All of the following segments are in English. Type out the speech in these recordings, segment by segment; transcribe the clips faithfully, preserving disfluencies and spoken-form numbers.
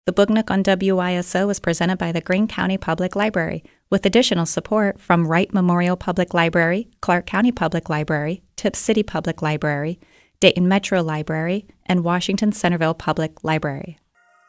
The Book Nook on W Y S O is presented by the Greene County Public Library, with additional support from Wright Memorial Public Library, Clark County Public Library, Tipp City Public Library, Dayton Metro Library, and Washington Centerville Public Library.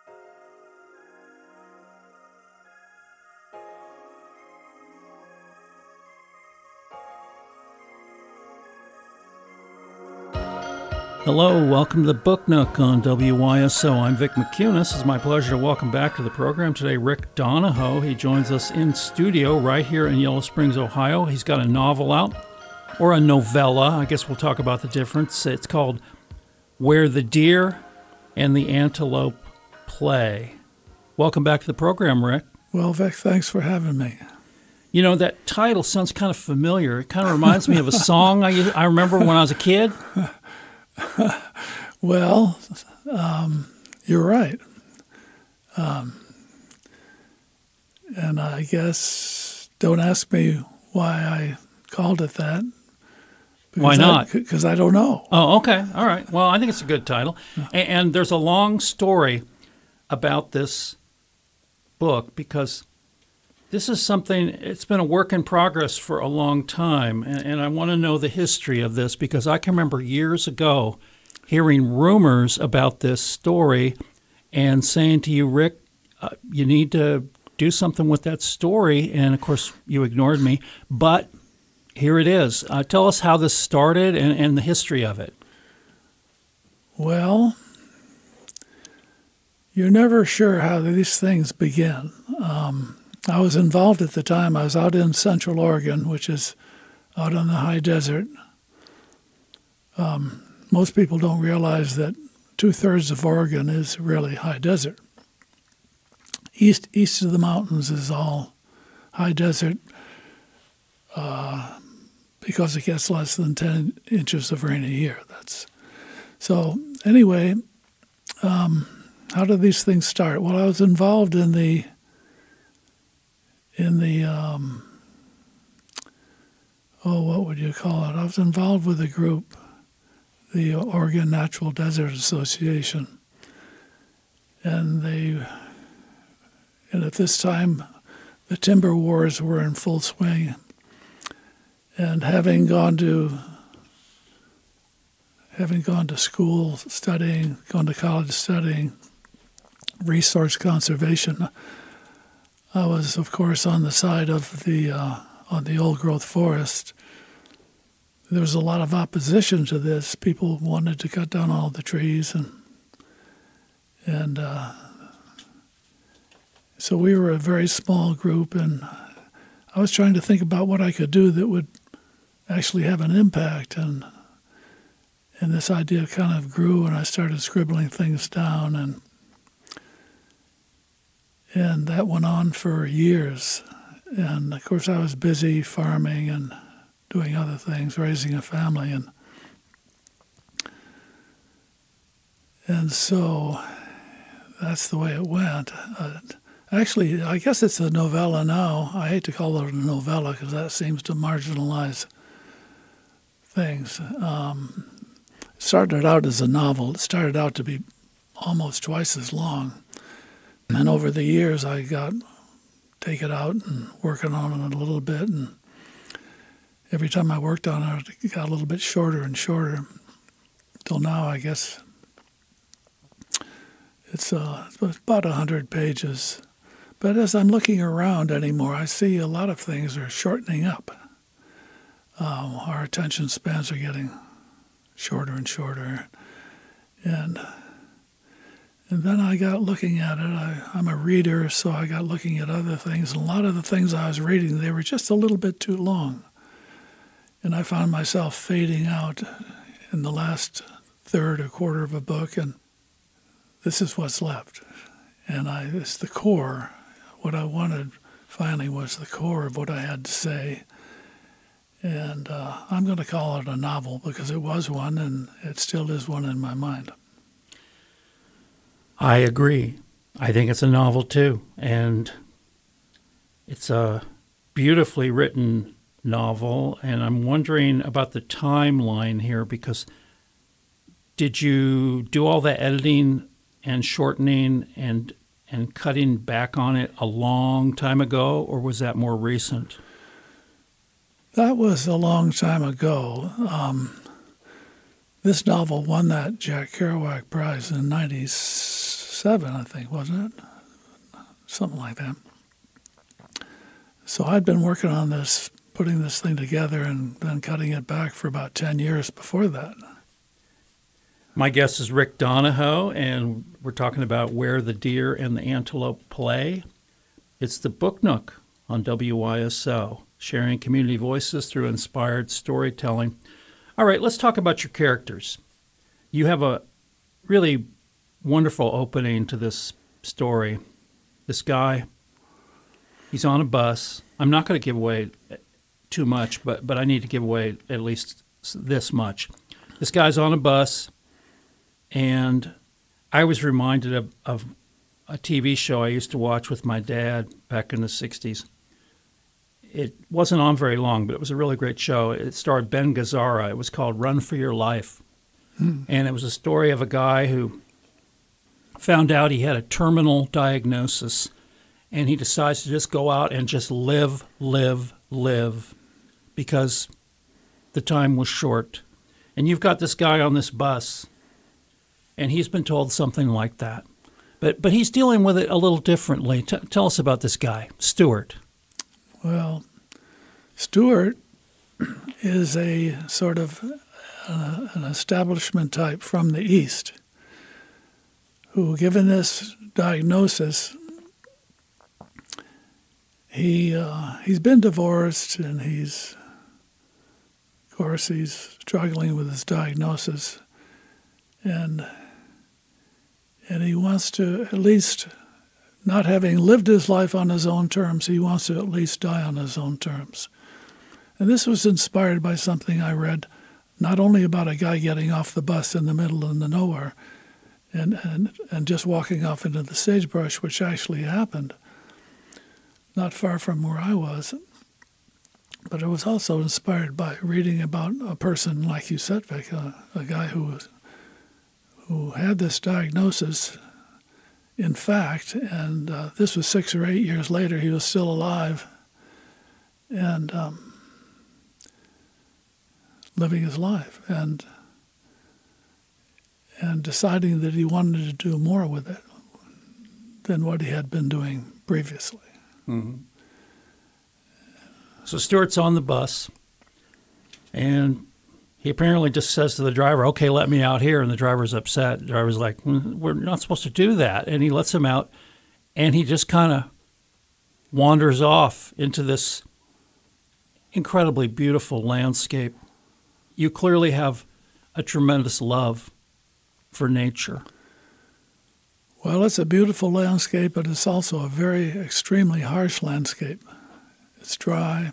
Hello, welcome to the Book Nook on W Y S O. I'm Vic McCunis. It's my pleasure to welcome back to the program today Rick Donahoe. He joins us in studio right here in Yellow Springs, Ohio. He's got a novel out, or a novella. I guess we'll talk about the difference. It's called Where the Deer and the Antelope Play. Welcome back to the program, Rick. Well, Vic, thanks for having me. You know, that title sounds kind of familiar. It kind of reminds me of a song I, I remember when I was a kid. Well, um, you're right. Um, and I guess, don't ask me why I called it that. Why not? Because I, I don't know. Oh, okay. All right. Well, I think it's a good title. And, and there's a long story about this book because this is something, it's been a work in progress for a long time. And, and I want to know the history of this because I can remember years ago hearing rumors about this story and saying to you, Rick, uh, you need to do something with that story. And, of course, you ignored me. But here it is. Uh, tell us how this started and, and the history of it. Well, you're never sure how these things begin. Um, I was involved at the time. I was out in Central Oregon, which is out on the high desert. Um, most people don't realize that two-thirds of Oregon is really high desert. East east of the mountains is all high desert uh, because it gets less than ten inches of rain a year. That's so. Anyway, um, how did these things start? Well, I was involved in the in the um, oh, what would you call it? I was involved with a group, the Oregon Natural Desert Association, and they. And at this time, the timber wars were in full swing. And having gone to having gone to school studying, gone to college studying resource conservation, I was, of course, on the side of the uh, on the old growth forest. There was a lot of opposition to this. People wanted to cut down all the trees, and and. Uh, So we were a very small group, and I was trying to think about what I could do that would actually have an impact. And and this idea kind of grew, and I started scribbling things down, and and that went on for years. And of course, I was busy farming and doing other things, raising a family, and and so that's the way it went. Uh, Actually, I guess it's a novella now. I hate to call it a novella because that seems to marginalize things. Um, it started out as a novel. It started out to be almost twice as long. And over the years, I got take it out and working on it a little bit. And every time I worked on it, it got a little bit shorter and shorter. Till now, I guess it's, uh, it's about one hundred pages. But as I'm looking around anymore, I see a lot of things are shortening up. Um, our attention spans are getting shorter and shorter. And and then I got looking at it. I, I'm a reader, so I got looking at other things. And a lot of the things I was reading, they were just a little bit too long. And I found myself fading out in the last third or quarter of a book, and this is what's left. And I, it's the core. What I wanted finally was the core of what I had to say. And uh, I'm going to call it a novel because it was one, and it still is one in my mind. I agree. I think it's a novel, too. And it's a beautifully written novel. And I'm wondering about the timeline here because did you do all the editing and shortening and and cutting back on it a long time ago, or was that more recent? That was a long time ago. Um, this novel won that Jack Kerouac Prize in ninety-seven, I think, wasn't it? Something like that. So I'd been working on this, putting this thing together and then cutting it back for about ten years before that. My guest is Rick Donahoe, and we're talking about Where the Deer and the Antelope Play. It's the Book Nook on W Y S O, sharing community voices through inspired storytelling. All right, let's talk about your characters. You have a really wonderful opening to this story. This guy, he's on a bus. I'm not going to give away too much, but, but I need to give away at least this much. This guy's on a bus, and I was reminded of, of a T V show I used to watch with my dad back in the sixties. It wasn't on very long, but it was a really great show. It starred Ben Gazzara. It was called Run for Your Life. Mm. And it was a story of a guy who found out he had a terminal diagnosis, and he decides to just go out and just live, live, live, because the time was short. And you've got this guy on this bus, and he's been told something like that. But but he's dealing with it a little differently. T- tell us about this guy, Stuart. Well, Stuart is a sort of uh, an establishment type from the East who, given this diagnosis, he uh, he's been divorced, and he's, of course, he's struggling with his diagnosis, and and he wants to, at least, not having lived his life on his own terms, he wants to at least die on his own terms. And this was inspired by something I read, not only about a guy getting off the bus in the middle of the nowhere and, and, and just walking off into the sagebrush, which actually happened not far from where I was, but it was also inspired by reading about a person like you said, Vic, a, a guy who was, who had this diagnosis, in fact, and uh, this was six or eight years later. He was still alive and um, living his life, and and deciding that he wanted to do more with it than what he had been doing previously. Mm-hmm. So Stuart's on the bus, and he apparently just says to the driver, okay, let me out here. And the driver's upset. The driver's like, we're not supposed to do that. And he lets him out, and he just kind of wanders off into this incredibly beautiful landscape. You clearly have a tremendous love for nature. Well, it's a beautiful landscape, but it's also a very extremely harsh landscape. It's dry.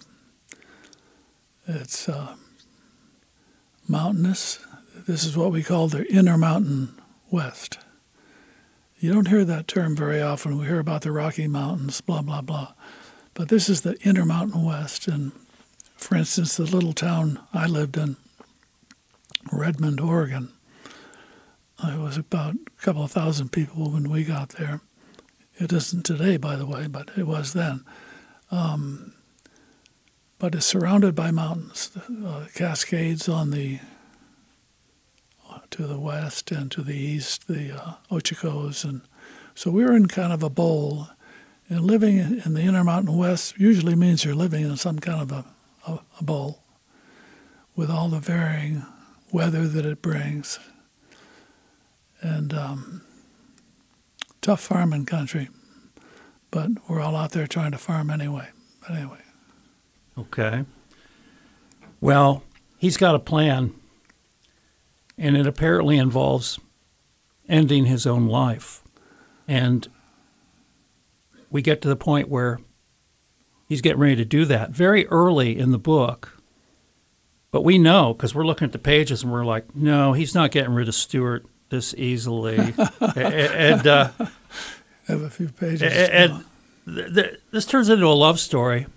It's uh, mountainous. This is what we call the Intermountain West. You don't hear that term very often. We hear about the Rocky Mountains, blah, blah, blah. But this is the Intermountain West. And, for instance, the little town I lived in, Redmond, Oregon, it was about a couple of thousand people when we got there. It isn't today, by the way, but it was then. Um, but it's surrounded by mountains, uh, Cascades on the uh, to the west, and to the east, the uh, Ochocos. And so we were in kind of a bowl. And living in, in the Intermountain West usually means you're living in some kind of a, a, a bowl with all the varying weather that it brings. And um, tough farming country, but we're all out there trying to farm anyway. But anyway. Okay. Well, he's got a plan, and it apparently involves ending his own life. And we get to the point where he's getting ready to do that very early in the book. But we know, because we're looking at the pages, and we're like, no, he's not getting rid of Stuart this easily. and uh, I have a few pages. And th- th- this turns into a love story.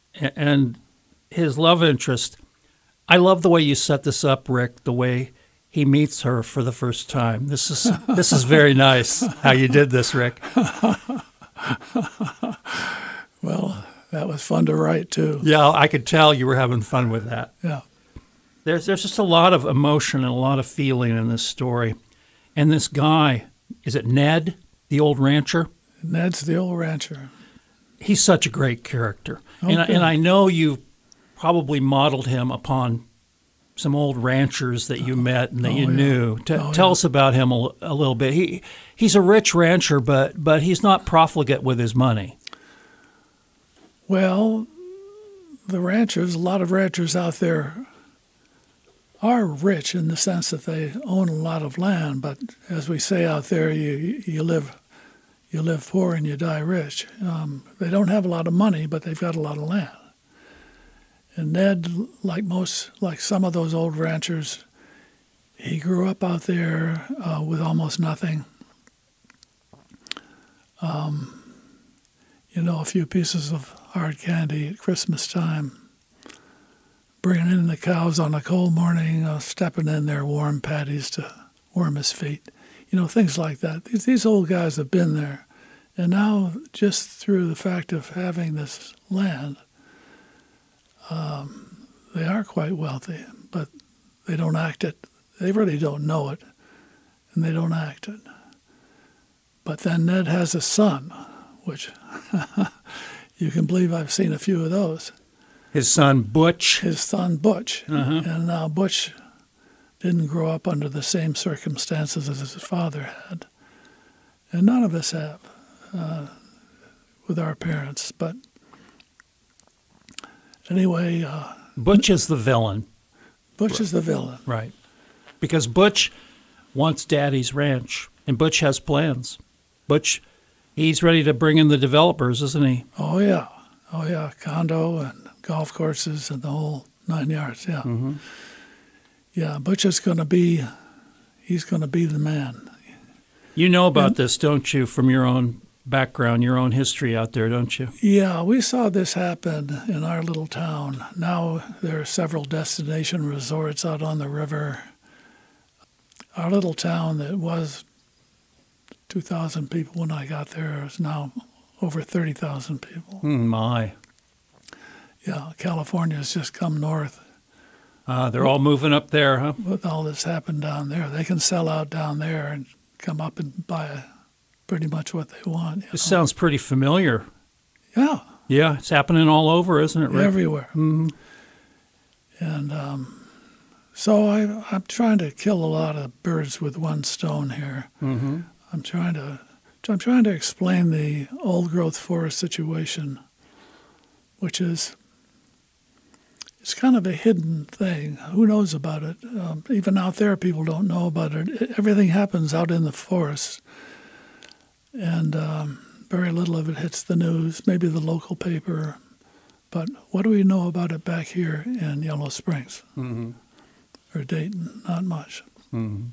And his love interest, I love the way you set this up, Rick, the way he meets her for the first time. This is this is very nice how you did this, Rick. Well, that was fun to write too. Yeah, I could tell you were having fun with that. Yeah. There's there's just a lot of emotion and a lot of feeling in this story. And this guy, is it Ned, the old rancher? Ned's the old rancher. He's such a great character. Oh, and, I, good. and I know you probably modeled him upon some old ranchers that you met and that Oh, you yeah. knew. T- Oh, tell yeah. us about him a, a little bit. He He's a rich rancher, but but he's not profligate with his money. Well, the ranchers, a lot of ranchers out there are rich in the sense that they own a lot of land, but as we say out there, you you live you live poor and you die rich. Um, they don't have a lot of money, but they've got a lot of land. And Ned, like most, like some of those old ranchers, he grew up out there uh, with almost nothing. Um, you know, a few pieces of hard candy at Christmas time, bringing in the cows on a cold morning, uh, stepping in their warm patties to warm his feet. You know, things like that. These, these old guys have been there. And now, just through the fact of having this land, um, they are quite wealthy, but they don't act it. They really don't know it, and they don't act it. But then Ned has a son, which you can believe I've seen a few of those. His son, Butch. His son, Butch. Uh-huh. And now Butch didn't grow up under the same circumstances as his father had. And none of us have uh, with our parents. But anyway, uh, Butch is the villain. Butch is the villain. Right. Because Butch wants Daddy's ranch, and Butch has plans. Butch, he's ready to bring in the developers, isn't he? Oh, yeah. Oh, yeah. Condo and golf courses and the whole nine yards, yeah. Mm-hmm. Yeah, Butch is going to be, he's going to be the man. You know about And- this, don't you, from your own background, your own history out there, don't you? Yeah, we saw this happen in our little town. Now there are several destination resorts out on the river. Our little town that was two thousand people when I got there is now over thirty thousand people. Mm, my. Yeah, California's just come north Uh, they're all moving up there, huh? with all that's happened down there. They can sell out down there and come up and buy pretty much what they want. you This know. sounds pretty familiar. Yeah, Yeah, it's happening all over, isn't it, Rick? everywhere. Mhm. And um, so I, I'm trying to kill a lot of birds with one stone here. Mhm. I'm trying to I'm trying to explain the old growth forest situation, which is it's kind of a hidden thing. Who knows about it? Um, even out there, people don't know about it. Everything happens out in the forest, and um, very little of it hits the news. Maybe the local paper, but what do we know about it back here in Yellow Springs Mhm. or Dayton? Not much. Mhm.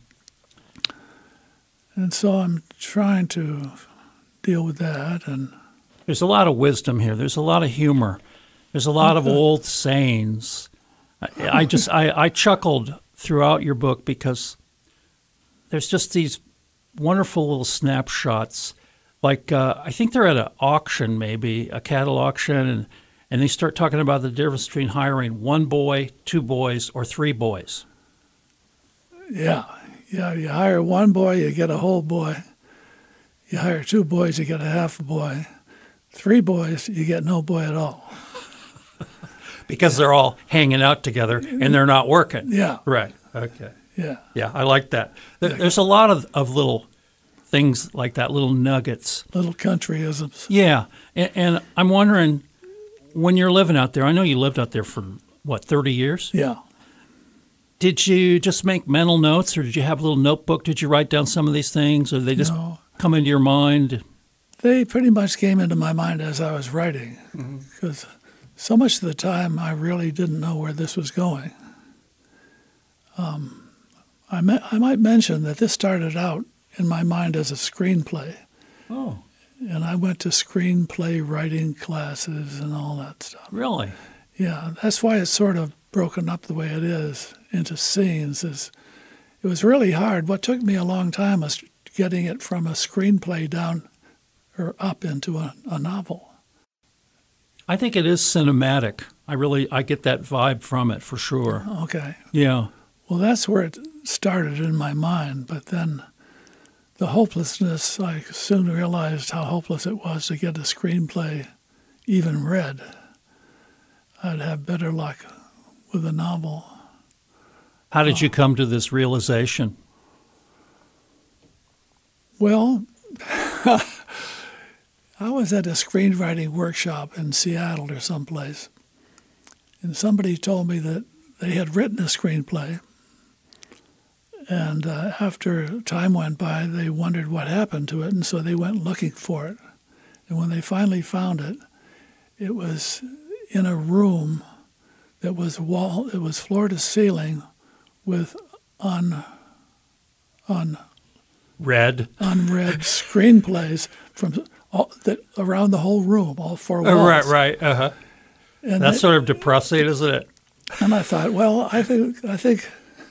And so I'm trying to deal with that. And There's a lot of wisdom here. There's a lot of humor. There's a lot of old sayings. I, I just I, I chuckled throughout your book because there's just these wonderful little snapshots. Like uh, I think they're at an auction, maybe a cattle auction, and and they start talking about the difference between hiring one boy, two boys, or three boys. yeah, yeah, you hire one boy, you get a whole boy. You hire two boys, you get a half a boy. Three boys, you get no boy at all. Because they're all hanging out together and they're not working. Yeah, Right. Okay. yeah. Yeah, I like that. There- There's a lot of, of little things like that, little nuggets. Little countryisms. Yeah, and, and I'm wondering, when you're living out there, I know you lived out there for, what, thirty years? Yeah. Did you just make mental notes, or did you have a little notebook? Did you write down some of these things, or they just No, come into your mind? they pretty much came into my mind as I was writing, because so much of the time I really didn't know where this was going. Um, I, me- I might mention that this started out in my mind as a screenplay, Oh, and I went to screenplay writing classes and all that stuff. really? Yeah, that's why it's sort of broken up the way it is into scenes. Is it was really hard. What took me a long time was getting it from a screenplay down or up into a, a novel. I think it is cinematic. I really I get that vibe from it for sure. Okay. Yeah. Well, that's where it started in my mind. But then the hopelessness, I soon realized how hopeless it was to get a screenplay even read. I'd have better luck with a novel. How did you come to this realization? Well, I was at a screenwriting workshop in Seattle or someplace, and somebody told me that they had written a screenplay, and uh, after time went by, they wondered what happened to it, and so they went looking for it. And when they finally found it, it was in a room that was wall, it was floor to ceiling with un, un, Read. unread screenplays from all, that around the whole room, all four walls. Oh, right, right. Uh-huh. And That's they- sort of depressing, isn't it? And I thought, well, I think, I think.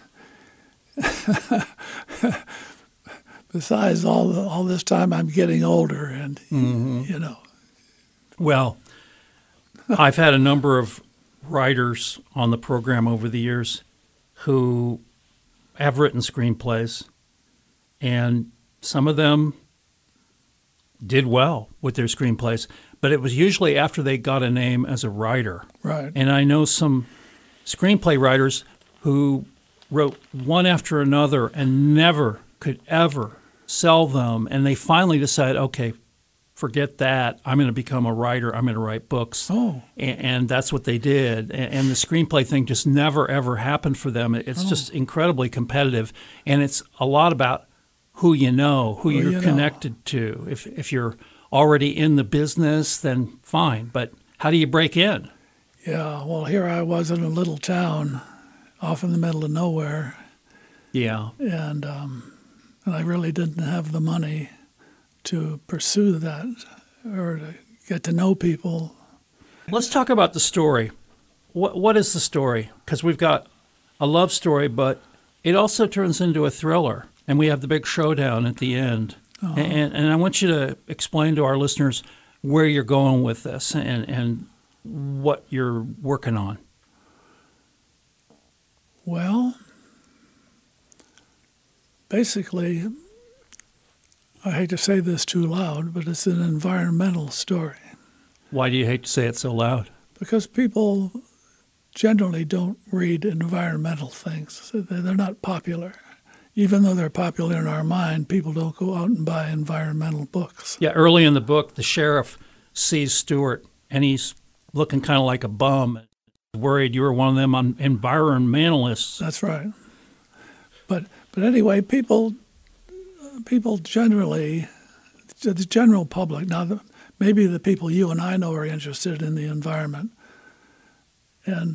Besides all the, all this time, I'm getting older, and Mm-hmm. you know, Well, I've had a number of writers on the program over the years who have written screenplays, and some of them did well with their screenplays, but it was usually after they got a name as a writer. right? And I know some screenplay writers who wrote one after another and never could ever sell them, and they finally decided, okay, forget that. I'm going to become a writer. I'm going to write books. Oh. And, and that's what they did. And, and the screenplay thing just never, ever happened for them. It's Oh. just incredibly competitive. And it's a lot about who you know, who Who you're you know. connected to. If, if you're already in the business, then fine. But how do you break in? Yeah. Well, here I was in a little town, off in the middle of nowhere, Yeah. and um, and I really didn't have the money to pursue that or to get to know people. Let's talk about the story. What What is the story? Because we've got a love story, but it also turns into a thriller, and we have the big showdown at the end. Uh-huh. And, and I want you to explain to our listeners where you're going with this and, and what you're working on. Well, basically, I hate to say this too loud, but it's an environmental story Why do you hate to say it so loud? because people generally don't read environmental things. They're not popular. Even though they're popular in our mind, people don't go out and buy environmental books. Yeah, early in the book, the sheriff sees Stewart, and he's looking kind of like a bum, worried you were one of them on environmentalists. That's right. But but anyway, people people generally, the general public, now the, maybe the people you and I know are interested in the environment, and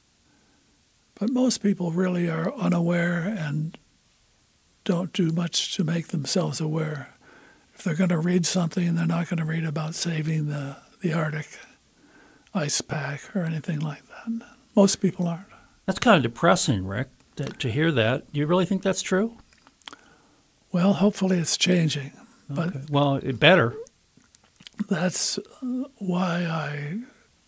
but most people really are unaware and don't do much to make themselves aware. If they're going to read something, they're not going to read about saving the, the Arctic ice pack or anything like that. Most people aren't. That's kind of depressing, Rick, to, to hear that. Do you really think that's true? Well, hopefully it's changing. But Okay. Well, it better. that's uh, why I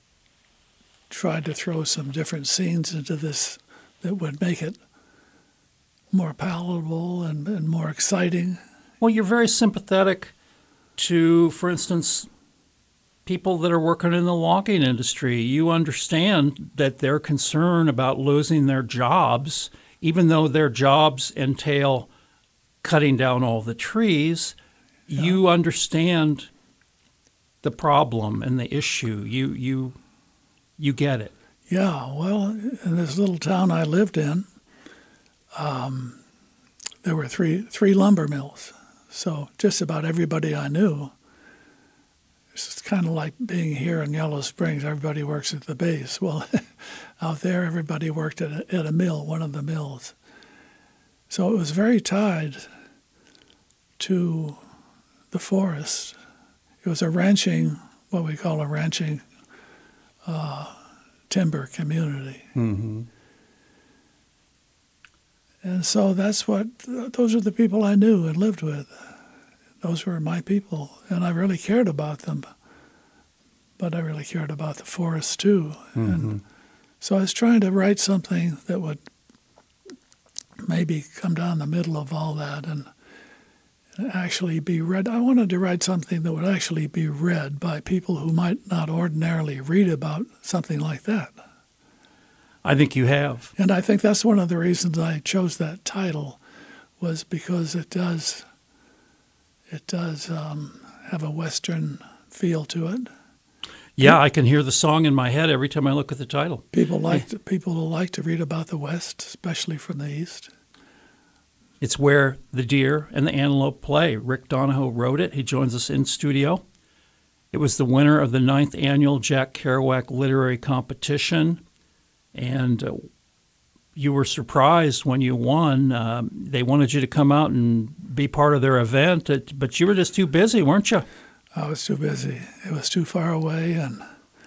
tried to throw some different scenes into this that would make it more palatable and, and more exciting. Well, you're very sympathetic to, for instance, people that are working in the logging industry. You understand that they're concerned about losing their jobs, even though their jobs entail cutting down all the trees. Yeah. You understand the problem and the issue. You you you get it. Yeah, well, in this little town I lived in, um, there were three three lumber mills. So just about everybody I knew. It's kind of like being here in Yellow Springs. Everybody works at the base. Well, out there, everybody worked at a, at a mill, one of the mills. So it was very tied to the forest. It was a ranching, what we call a ranching uh, timber community. Mm-hmm. And so that's what, those are the people I knew and lived with. Those were my people, and I really cared about them. But I really cared about the forest too. Mm-hmm. And so I was trying to write something that would maybe come down the middle of all that and actually be read. I wanted to write something that would actually be read by people who might not ordinarily read about something like that. I think you have. And I think that's one of the reasons I chose that title, was because it does it does um, have a Western feel to it. Yeah, I can hear the song in my head every time I look at the title. People like to, people like to read about the West, especially from the East. It's where the deer and the antelope play. Rick Donahoe wrote it. He joins us in studio. It was the winner of the ninth annual Jack Kerouac Literary Competition, and uh, you were surprised when you won. Um, they wanted you to come out and be part of their event, but you were just too busy, weren't you? I was too busy. It was too far away, and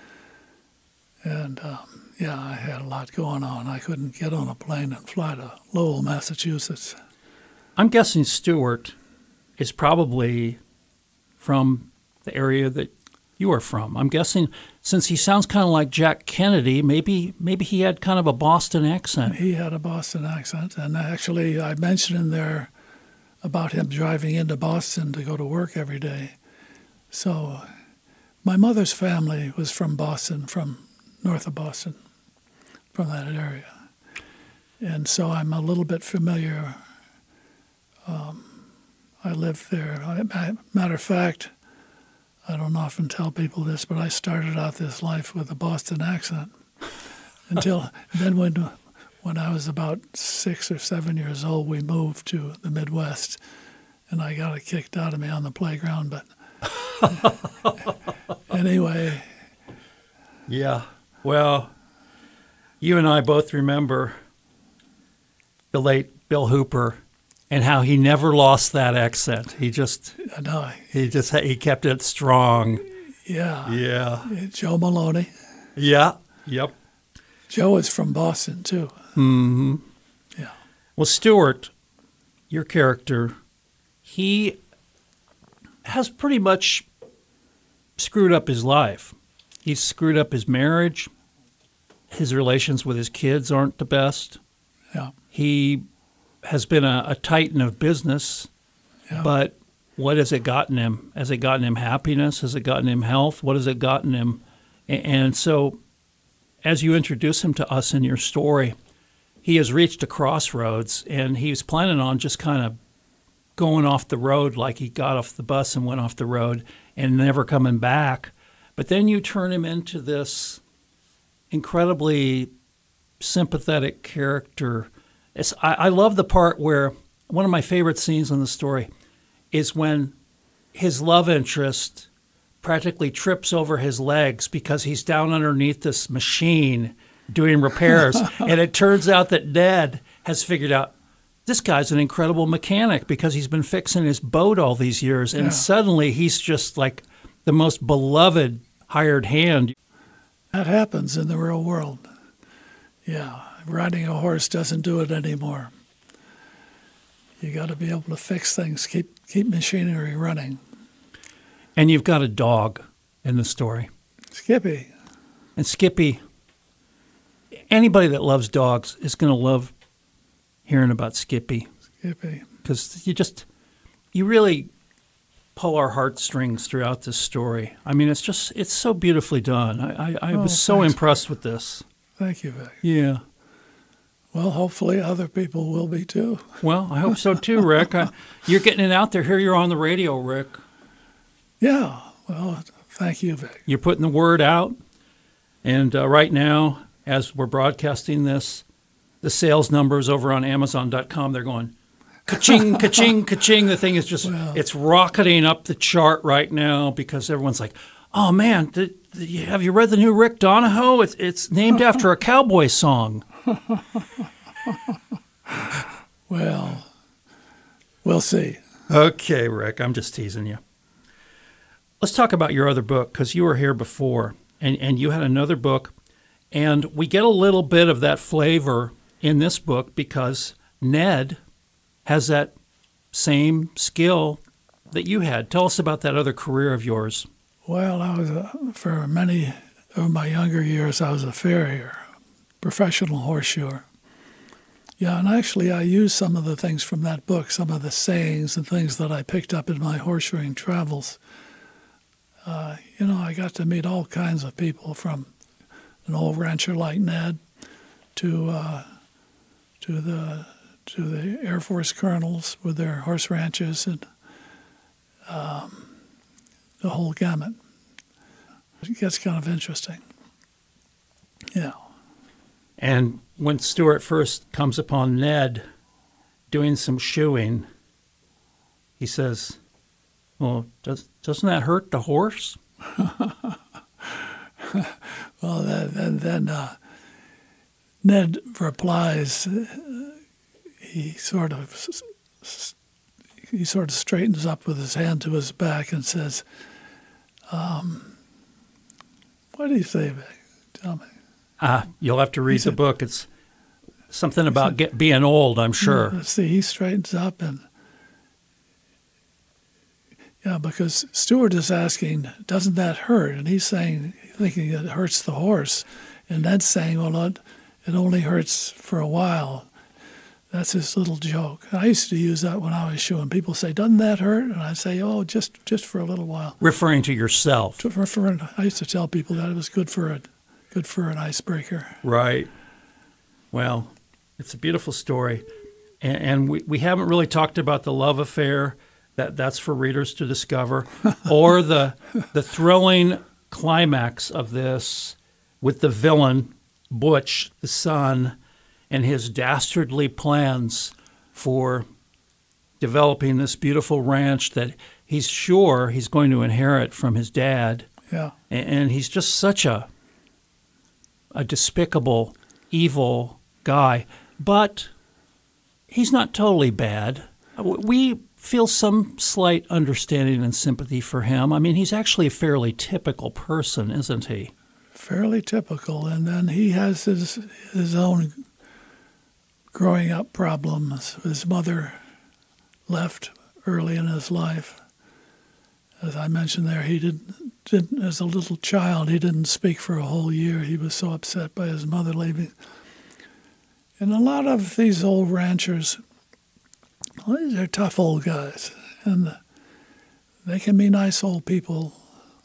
and um, yeah, I had a lot going on. I couldn't get on a plane and fly to Lowell, Massachusetts. I'm guessing Stuart is probably from the area that you are from. I'm guessing since he sounds kind of like Jack Kennedy, maybe maybe he had kind of a Boston accent. He had a Boston accent, and actually I mentioned in there about him driving into Boston to go to work every day. So my mother's family was from Boston, from north of Boston, from that area. And so I'm a little bit familiar. Um, I lived there. I, matter of fact, I don't often tell people this, but I started out this life with a Boston accent. Until then when, when I was about six or seven years old, we moved to the Midwest, and I got it kicked out of me on the playground, but anyway. Yeah. Well, you and I both remember the late Bill Hooper and how he never lost that accent. He just, no, he just, he kept it strong. Yeah. Yeah. Joe Maloney. Yeah. Yep. Joe is from Boston too. Mm-hmm. Yeah. Well, Stuart, your character, he has pretty much screwed up his life. He's screwed up his marriage. His relations with his kids aren't the best. Yeah. He has been a, a titan of business, yeah. But what has it gotten him? Has it gotten him happiness? Has it gotten him health? What has it gotten him? And, and so as you introduce him to us in your story, he has reached a crossroads, and he's planning on just kind of going off the road like he got off the bus and went off the road and never coming back. But then you turn him into this incredibly sympathetic character. It's, I, I love the part where one of my favorite scenes in the story is when his love interest practically trips over his legs because he's down underneath this machine doing repairs. And it turns out that Ned has figured out this guy's an incredible mechanic because he's been fixing his boat all these years. And yeah. Suddenly he's just like the most beloved hired hand. That happens in the real world. Yeah, riding a horse doesn't do it anymore. You got to be able to fix things, keep keep machinery running. And you've got a dog in the story. Skippy. And Skippy, anybody that loves dogs is going to love hearing about Skippy. Skippy. Because you just, you really pull our heartstrings throughout this story. I mean, it's just, it's so beautifully done. I, I, I oh, was so thanks. impressed with this. Thank you, Vic. Yeah. Well, hopefully other people will be too. Well, I hope so too, Rick. I, you're getting it out there. Here you're on the radio, Rick. Yeah. Well, thank you, Vic. You're putting the word out. And uh, right now, as we're broadcasting this, the sales numbers over on Amazon dot com, they're going ka-ching, ka-ching, ka-ching. The thing is just, well, it's rocketing up the chart right now because everyone's like, oh, man, did, did you, have you read the new Rick Donahoe? It's, it's named after a cowboy song. Well, we'll see. Okay, Rick, I'm just teasing you. Let's talk about your other book, because you were here before, and, and you had another book, and we get a little bit of that flavor in this book because Ned has that same skill that you had. Tell us about that other career of yours. Well, I was a, for many of my younger years, I was a farrier, professional horseshoer. Yeah, and actually I used some of the things from that book, some of the sayings and things that I picked up in my horseshoeing travels. Uh, you know, I got to meet all kinds of people, from an old rancher like Ned to uh, to the to the Air Force colonels with their horse ranches, and um, the whole gamut. It gets kind of interesting. Yeah. And when Stuart first comes upon Ned doing some shoeing, he says, well, does, doesn't that hurt the horse? Well, then, then uh, Ned replies, uh, he sort of he sort of straightens up with his hand to his back and says, um, what do you say, Vic? Tell me. Ah, you'll have to read the book. It's something about get, being old, I'm sure. Let's see, he straightens up and, yeah, because Stuart is asking, doesn't that hurt? And he's saying, thinking it hurts the horse. And Ned's saying, well, it, it only hurts for a while. That's his little joke. I used to use that when I was shoeing. People say, doesn't that hurt? And I'd say, oh, just just for a little while. Referring to yourself. To, for, for, I used to tell people that it was good for a, good for an icebreaker. Right. Well, it's a beautiful story. And, and we, we haven't really talked about the love affair. That That's for readers to discover. Or the the thrilling climax of this with the villain, Butch, the son, and his dastardly plans for developing this beautiful ranch that he's sure he's going to inherit from his dad. Yeah. And, and he's just such a a despicable, evil guy. But he's not totally bad. We feel some slight understanding and sympathy for him. I mean, he's actually a fairly typical person, isn't he? Fairly typical. And then he has his his own growing up problems. His mother left early in his life. As I mentioned there, he didn't, didn't, as a little child, he didn't speak for a whole year. He was so upset by his mother leaving. And a lot of these old ranchers, well, these are tough old guys, and they can be nice old people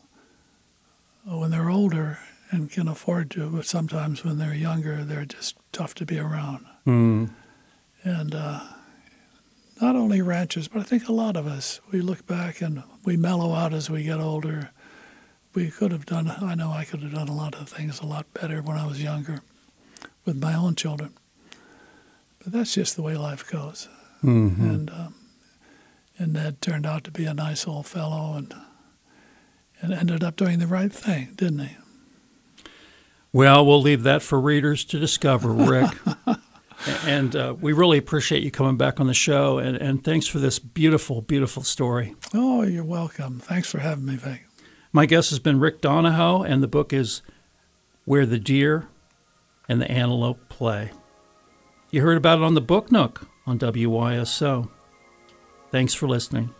when they're older and can afford to, but sometimes when they're younger, they're just tough to be around. Mm. And uh, not only ranchers, but I think a lot of us, we look back and we mellow out as we get older. We could have done, I know I could have done a lot of things a lot better when I was younger with my own children. But that's just the way life goes. Mm-hmm. And um, and Ned turned out to be a nice old fellow and and ended up doing the right thing, didn't he? Well, we'll leave that for readers to discover, Rick. And uh, we really appreciate you coming back on the show, and, and thanks for this beautiful, beautiful story. Oh, you're welcome. Thanks for having me, Vic. My guest has been Rick Donahoe, and the book is Where the Deer and the Antelope Play. You heard about it on the Book Nook on W Y S O. Thanks for listening.